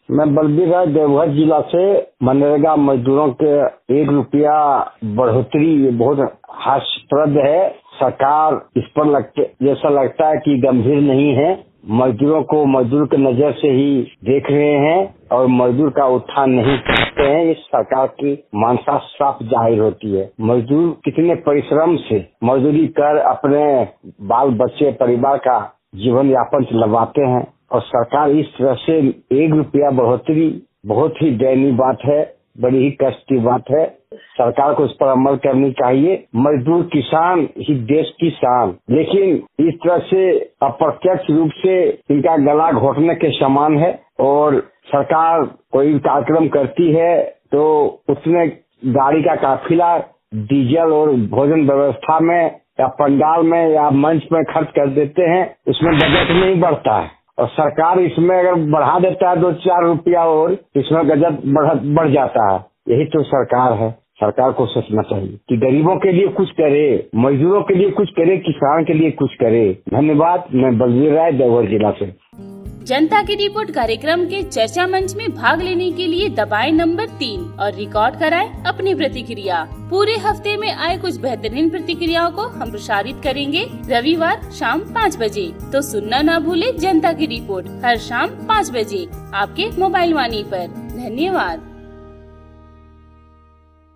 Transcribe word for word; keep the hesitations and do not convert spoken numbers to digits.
मैं बलबीर राय देवघर जिला से। मनरेगा मजदूरों के एक रुपया बढ़ोतरी बहुत हास्यास्पद है। सरकार इस पर लगते जैसा लगता है कि गंभीर नहीं है। मजदूरों को मजदूर के नजर से ही देख रहे हैं और मजदूर का उत्थान नहीं करते हैं। इस सरकार की मानसा साफ जाहिर होती है। मजदूर कितने परिश्रम से मजदूरी कर अपने बाल बच्चे परिवार का जीवन यापन चलवाते हैं और सरकार इस तरह से एक रुपया बढ़ोतरी बहुत ही दयनीय बात है, बड़ी ही कष्ट की बात है। सरकार को इस पर अमल करनी चाहिए। मजदूर किसान ही देश की शान, लेकिन इस तरह से अप्रत्यक्ष रूप से इनका गला घोटने के समान है। और सरकार कोई कार्यक्रम करती है तो उसमें गाड़ी का काफिला डीजल और भोजन व्यवस्था में या पंडाल में या मंच में खर्च कर देते हैं, उसमें बजट नहीं बढ़ता है। और सरकार इसमें अगर बढ़ा देता है दो चार रुपया और इसमें बजट बढ़, बढ़ जाता है। यही तो सरकार है। सरकार को सोचना चाहिए कि गरीबों के लिए कुछ करे, मजदूरों के लिए कुछ करे, किसान के लिए कुछ करे। धन्यवाद। मैं बलबीर राय देवघर जिला से। जनता की रिपोर्ट कार्यक्रम के चर्चा मंच में भाग लेने के लिए दबाएं नंबर तीन और रिकॉर्ड कराएं अपनी प्रतिक्रिया। पूरे हफ्ते में आए कुछ बेहतरीन प्रतिक्रियाओं को हम प्रसारित करेंगे रविवार शाम पाँच बजे। तो सुनना ना भूले जनता की रिपोर्ट हर शाम पाँच बजे आपके मोबाइल वाणी पर। धन्यवाद।